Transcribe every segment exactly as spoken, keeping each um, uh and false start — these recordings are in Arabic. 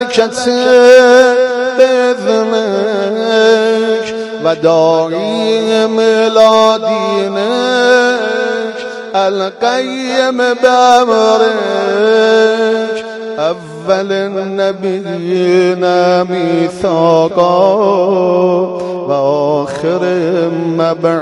الملائكة بإذنك وداعيهم إلى دينك القيم بأمرك أول النبيين ميثاقا وآخرهم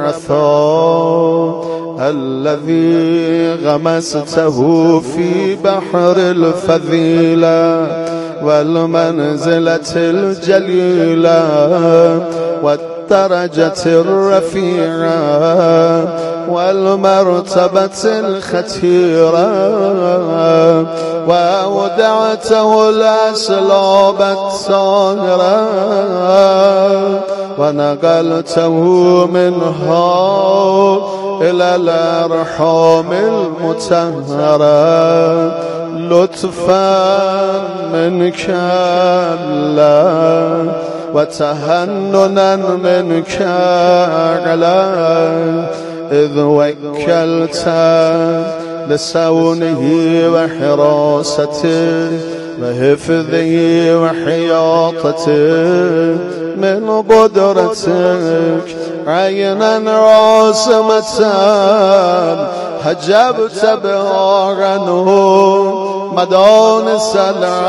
مبعثا الذي غمسته في بحر الفضيلة والمنزلة الجليلة والدرجة الرفيعة والمرتبة الختيرة وأودعته الأسلاب الطاهرة ونقلته منها إلى الأرحام المطهرة لطفا منك الله وتهننا منك عليه إذ وكلت لصونه وحراسته وحفظه وحياطته من قدرتك عينا عاصمة حجبت بها عنه مدانس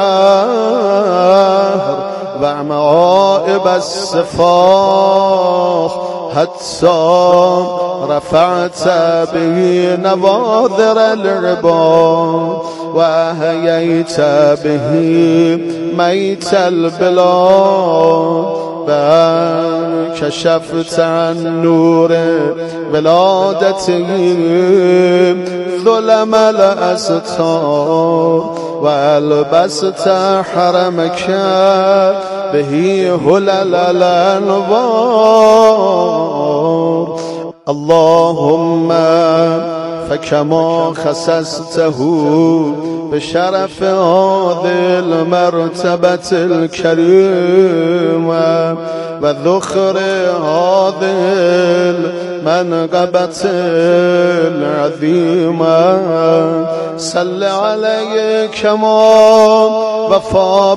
العهر وعمائب السفاح حتى رفعت به نواذر العباد وأحييت به ميت البلاد بأن كشفت عن نور ولادته ظلم الأستار وألبست حرمك به هلل الأنوار اللهم فكما خصصته بشرف هذه المرتبة الكريمة وذخر هذه المنقبة العظيمة صل عليه كما وفى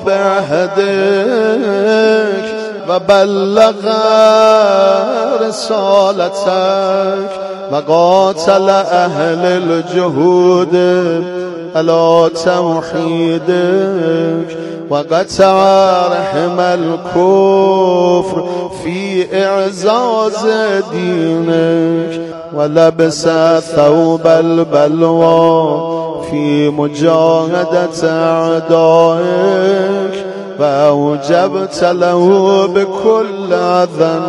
بعهدك وبلغ رسالتك وقاتل أهل الجهود على توحيدك وقطع رحم الكفر في إعزاز دينك ولبس ثوب البلوى في مجاهدة أعدائك فأوجبت له بكل أذى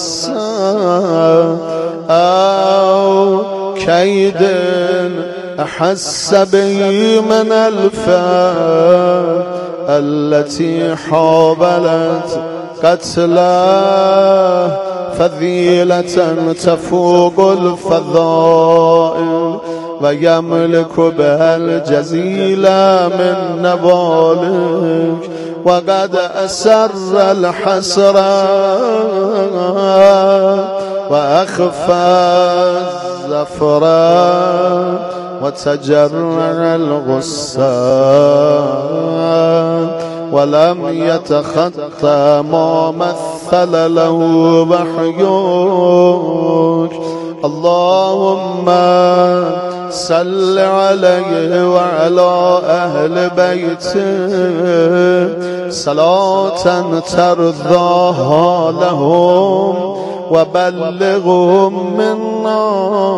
مسا أو كيد أحس به من الفئة التي حاولت قتله فضيلة تفوق الفضائل ويملك بها الجزيل من نوالك وقد أسر الحسر وأخفى الزفر وتجرع الغصان ولم يتخطى ما مثل له وحيك اللهم صل عليه وعلى أهل بيته صلاة ترضاها لهم وبلغهم منا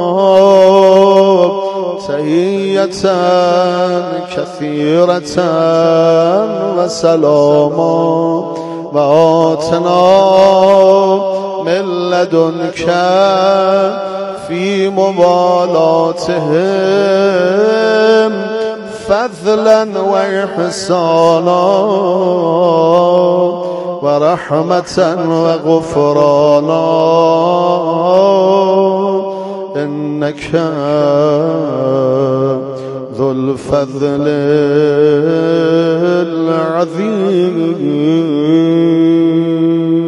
تحية كثيرة وسلاما وآتنا من لدنك في موالاتهم فضلا وإحسانا ورحمة وغفرانا إنك ذو الفضل العظيم.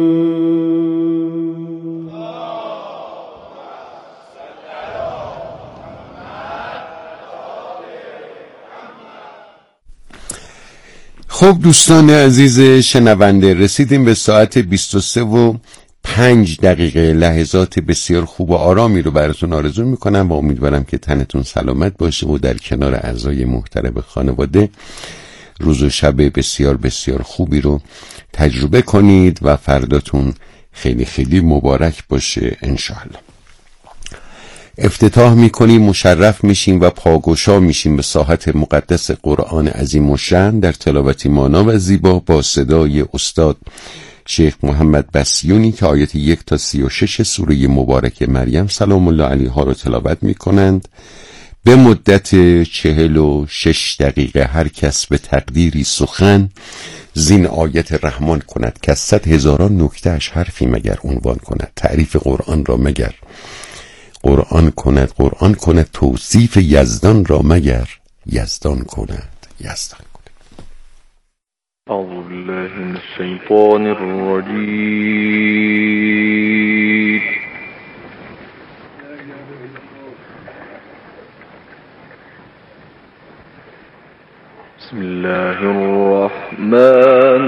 خب دوستان عزیز شنونده، رسیدیم به ساعت بیست و سه و پنج دقیقه. لحظات بسیار خوب و آرامی رو براتون آرزو میکنم و امیدوارم که تنتون سلامت باشه و در کنار اعضای محترم خانواده روز و شب بسیار بسیار خوبی رو تجربه کنید و فرداتون خیلی خیلی مبارک باشه انشاءالله. افتتاح میکنیم، مشرف میشیم و پاگوشا میشیم به ساحت مقدس قرآن عظیم و شأن در تلاوتی مانا و زیبا با صدای استاد شیخ محمد بسیونی که آیت یک تا سی و شش سوره مبارک مریم سلام الله علیها رو تلاوت میکنند. به مدت چهل و شش دقیقه هر کس به تقدیری سخن زین آیت رحمان کند که از صد هزاران نکته اش حرفی مگر عنوان کند، تعریف قرآن را مگر قرآن کند، قرآن کند توصیف یزدان را مگر یزدان کند، یزدان کند. أعوذ بالله من الشيطان الرجيم. بسم الله الرحمن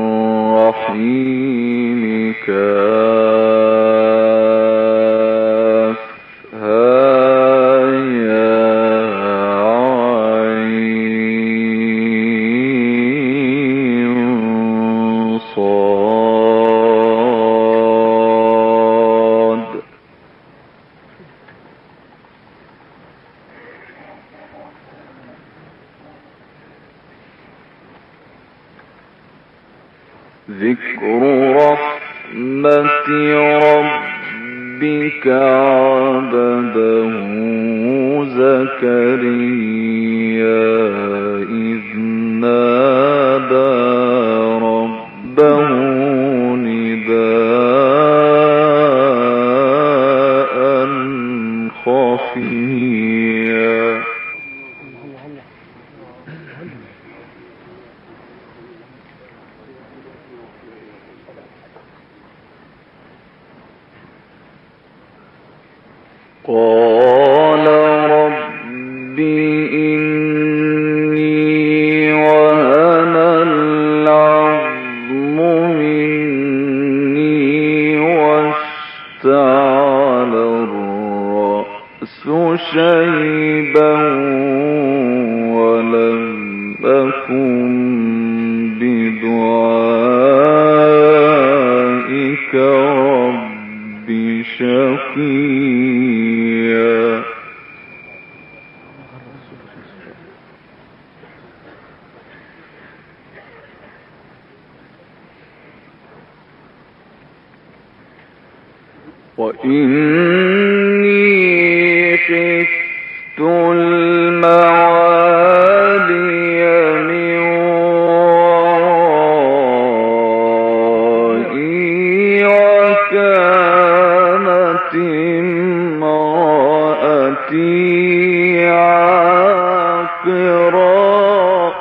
الرحيم. ذكر رحمة ربك عبده زكريا إذ نادى ربه نداء خفيا. قال رب إني وهن العظم مني واشتعل الرأس شيبا ولم أكن بدعائك رب شقيا. وإني خفت الموالي من ورائي وكانت امرأتي عاقرا.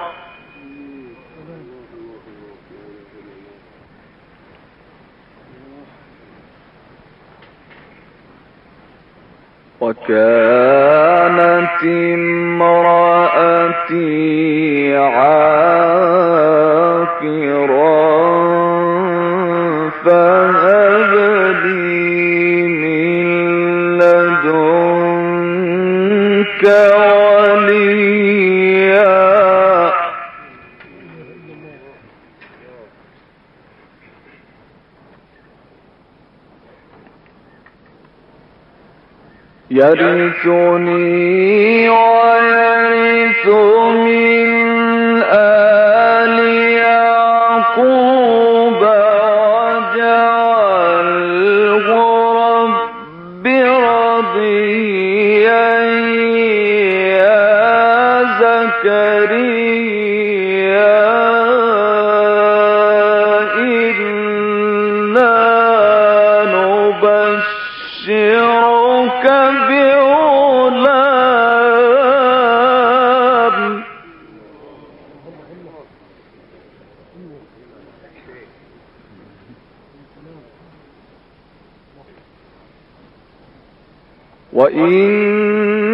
وكانت امرأتي عاقرا فهب لي من لدنك وليا. يرثني ويرث من آل يعقوب واجعله رب رضيا يا زكريا إنا نبشرك بغلام.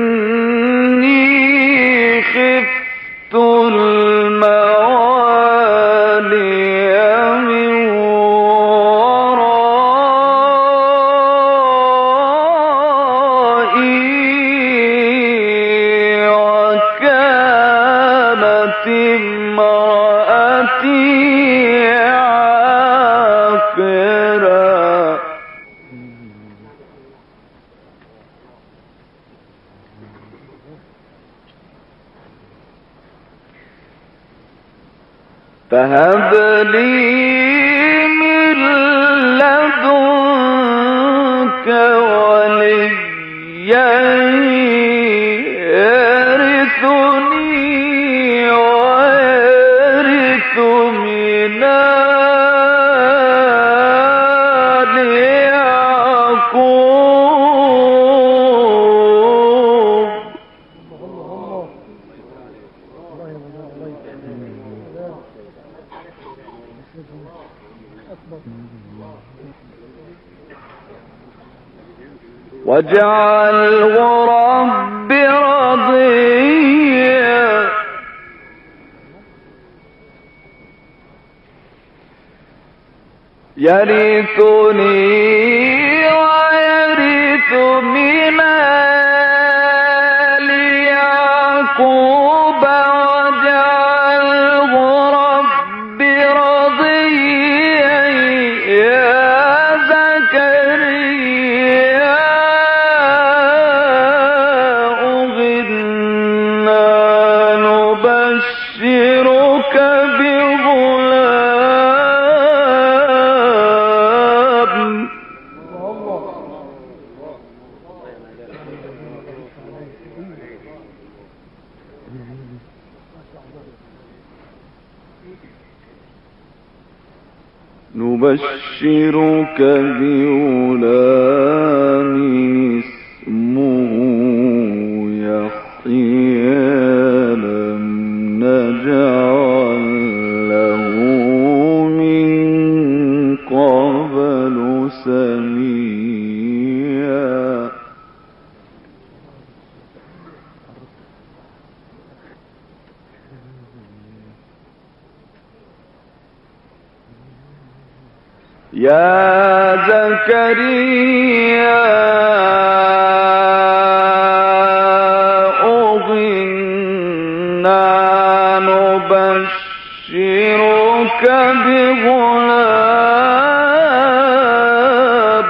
وإني خفت الموالي هب لي من لدنك وليا يرثني ويرث من آل يعقوب. واجعله رب رضيا يرثني ويرث من آل يعقوب. واجعله رب رضيا يا زكريا أغنى نبشرك بغلام. نبشرك بغلام اسمه يحيى لم نجعل له من قبل سميا. يا زكريا أغنى نبشرك بغلام.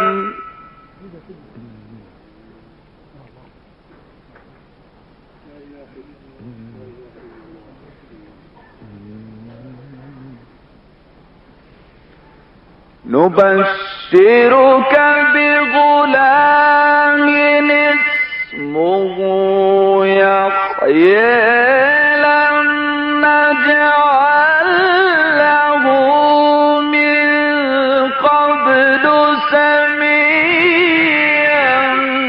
نبشرك بغلام اسمه يحيى لم نجعل له من قبل سميا.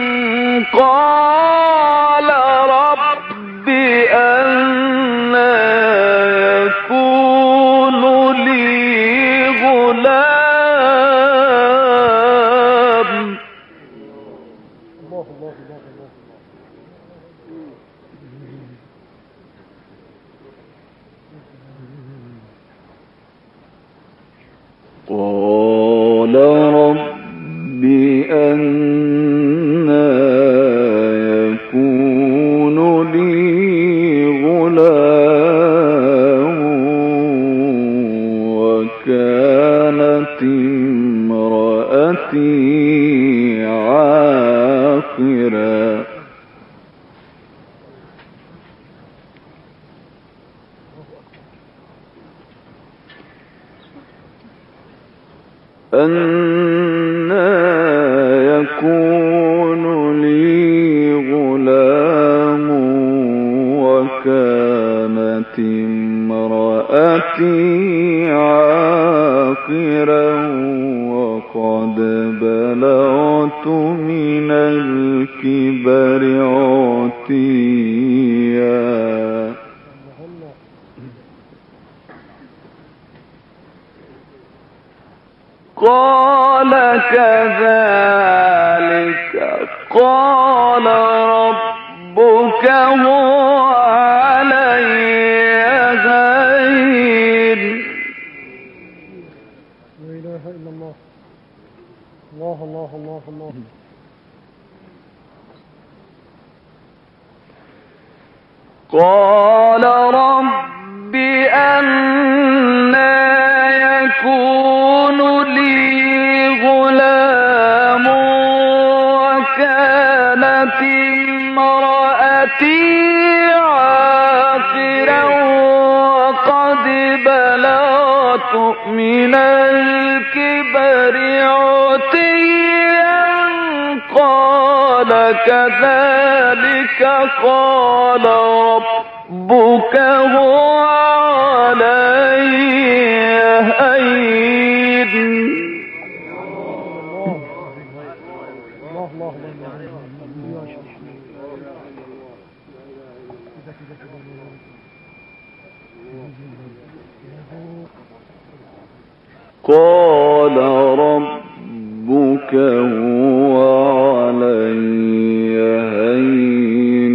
قال رب أنى يكون لي غلام. قال رب أنى يكون لي غلام وكانت امرأتي عاقرا. أنى يكون لي غلام وكانت امرأتي عاقرا وقد بلغت من الكبر عتيا. قال كذلك قال ربك هو علي هين. لا إله إلا الله. الله الله الله الله. قال رب أنى يكون لي غلام وكانت امرأتي عاقرا وقد بلغت من الكبر عتيا قال كذلك قال ربك هو علي هين. الله الله الله قال ربك هو علي هين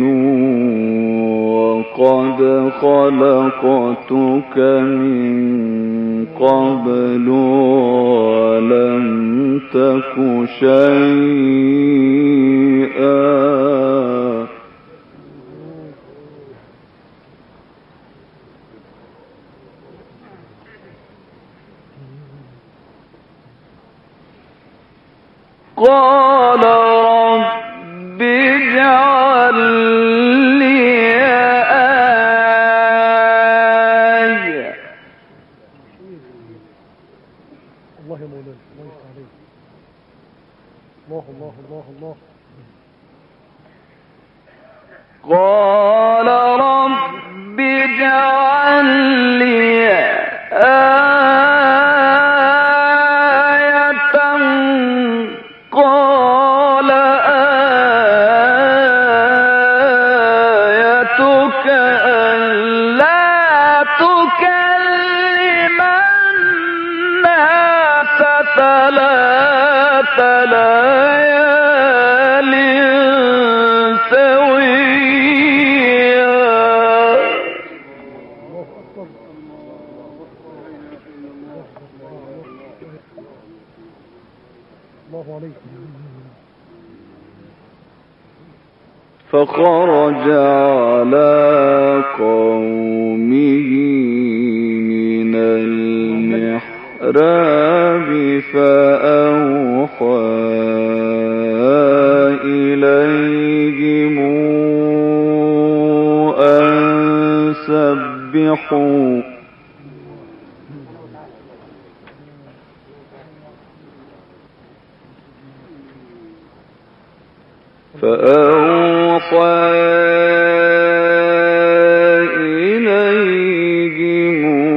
وقد خلقتك من قبل ولم تك شيئا. قال رب اجعل لي آية. الله يا مولانا الله يفتح عليك. الله الله الله الله. قال رب اجعل لي آية قال آيتك ألا تكلم الناس ثلاث ليال سويا. الله عليك. فخرج على قومه من المحراب فأوحى إليهم أن سبحوا فأوحى إليهم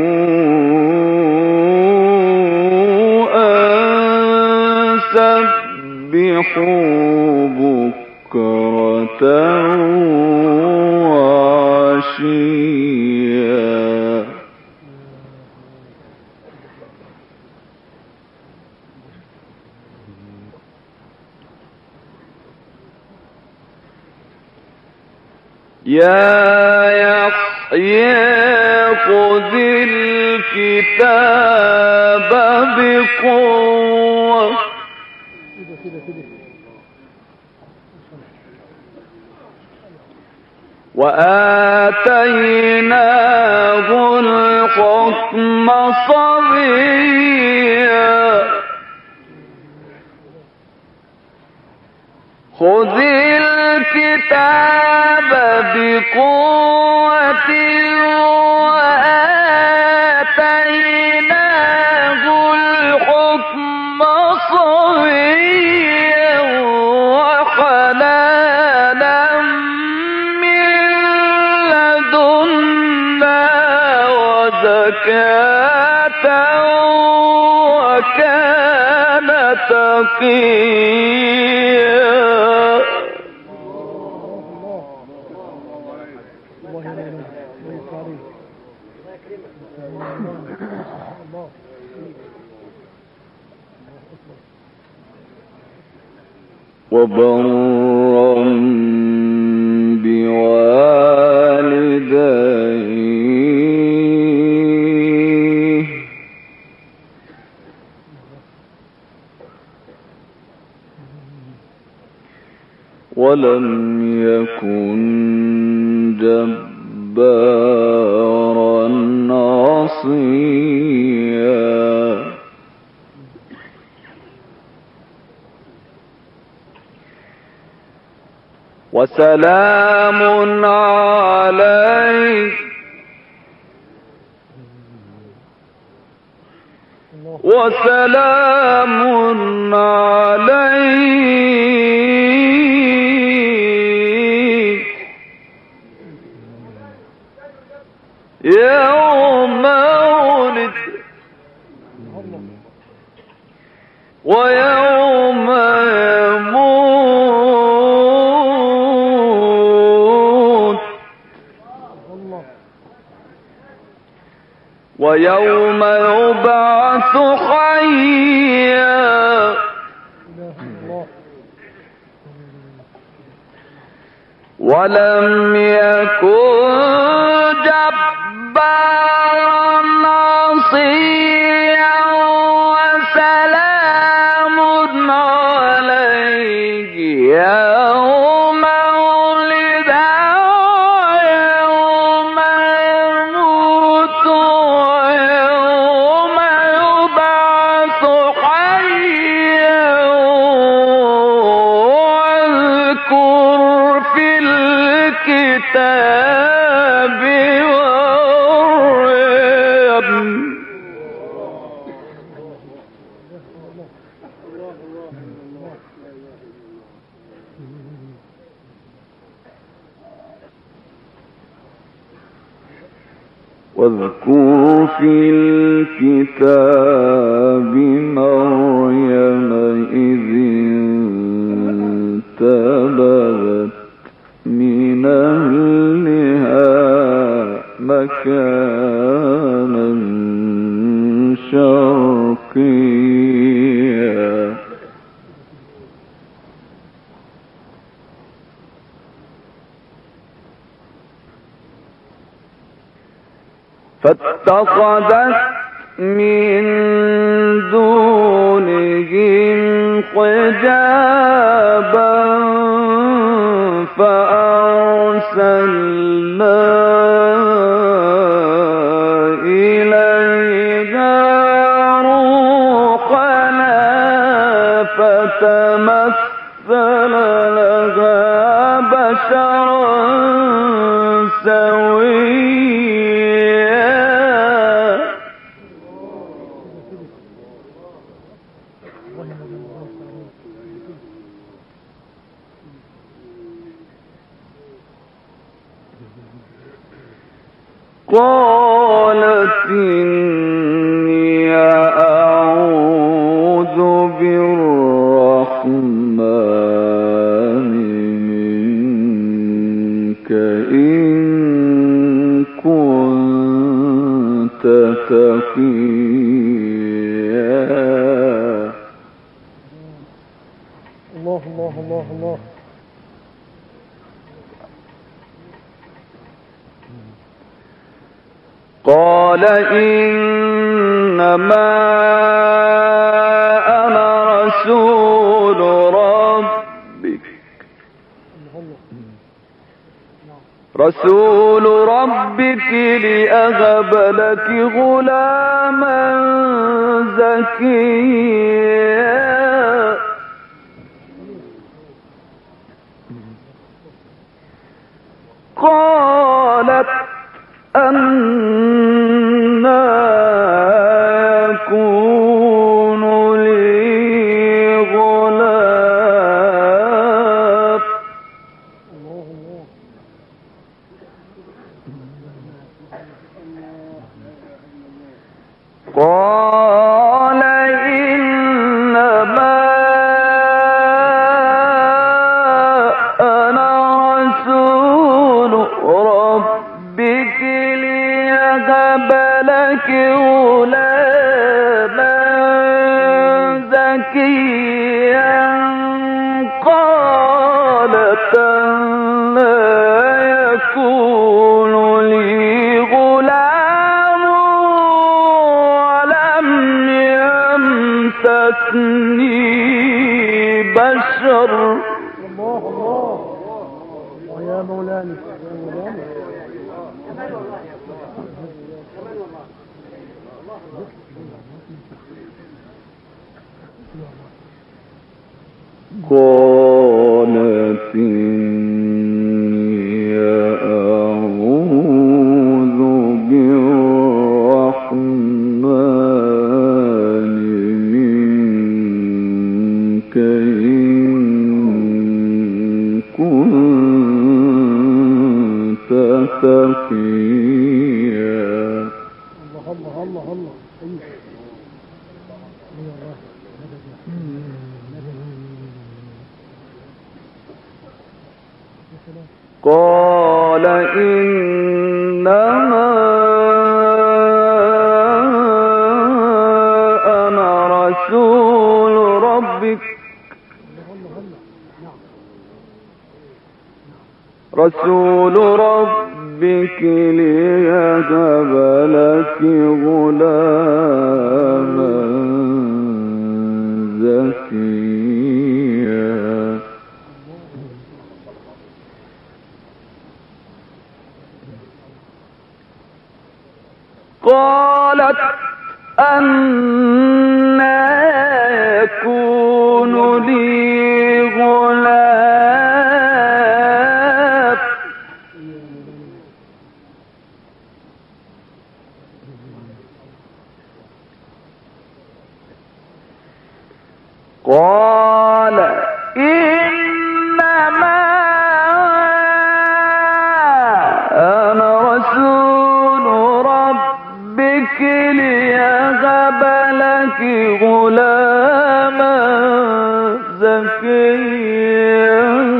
أن سبحوا بكرة وعشيا. يا يحيى خذ الكتاب بقوة وآتيناه الحكم صبيا. خذ الكتاب بقوة وآتيناه الحكم صبيا وحنانا من لدنا وزكاة وكان تقيا. وبرا بوالديه ولم يكن جبارا عصيا. وسلام عليه وسلام عليك يوم ولد ويوم يموت ويوم يبعث حيا ولم يكن جبارا عصيا وسلام عليه يوم ولد ويوم يموت ويوم يبعث حيا واذكر في الكتاب مريم واذكر في الكتاب مريم إذ انتبذت من أهلها مكانا شرقيا فاتخذت من دونهم حجابا فأرسلنا إليها روحنا فتمثل لها بشرا سويا قالت إني أعوذ بالرحمن منك إن كنت تقيا. الله الله الله الله. قال إنما أنا رسول ربك رسول ربك لأهب لك غلاما زكيا قالت أنى يكون لي غلام قال إنما أنا رسول ربك ليهب لك غلاما زكيا قالت أنى يكون لي غلام ولم يمسسني بشر. الله الله يا مولانا يا مولانا. قالت إني أعوذ بالرحمن منك إن كنت تقيا. قالت إني أعوذ بالرحمن منك إن كنت تقيا. قال إنما أنا رسول ربك لأهب لك غلاما زكيا قالت أنى يكون لي غلام ولم يمسسني بشر. الله الله يا مولانا يا مولانا. قال تقيا الله الله الله الله. أيوه أيوه الله. قال إنما أنا رسول ربك رسول ربك ليهب لك غلاما زكيا قالت أنى يكون لي غلام قال إنما أنا رسول ربك ليهب لك غلاما زكيا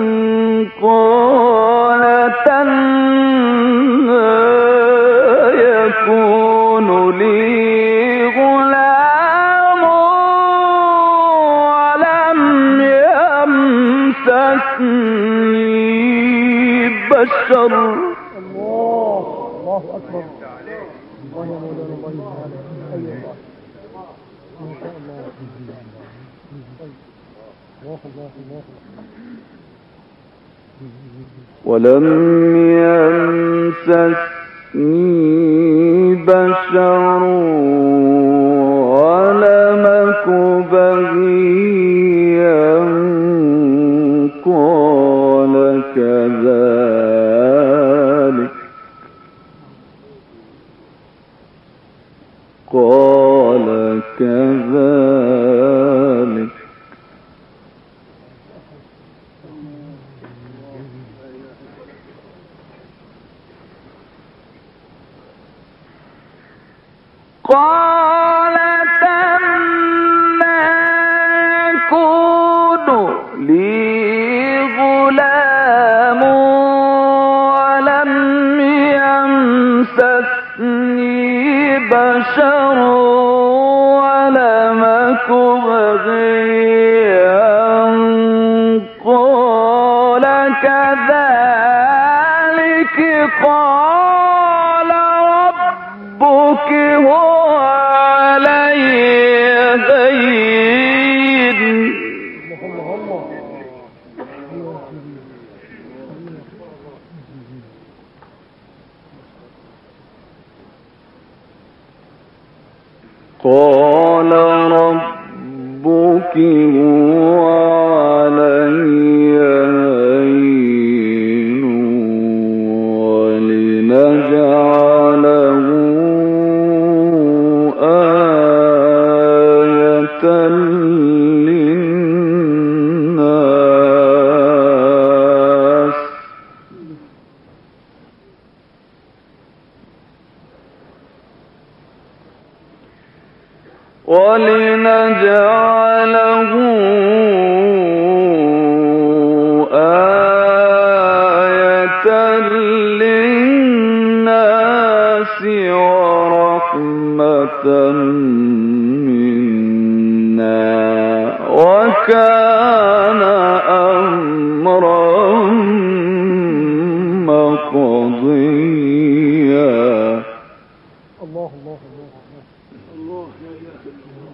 قالت أنى يكون لي غلام ولم يمسسني بشر. الله الله أكبر. الله يا مولانا الله يسعدك. أيوه ما شاء الله. الله الله الله. ولم يمسسني بشر ولم أك بغيا قال كذلك قال كذلك قالت أنى يكون لي غلام ولم يمسسني بشر ولم أك بغيا قال كذلك قال ربك هو علي هين. الله الله. قال ربك هو علي هين ولنجعله آية للناس ولنجعله آية للناس ورحمة منا وكان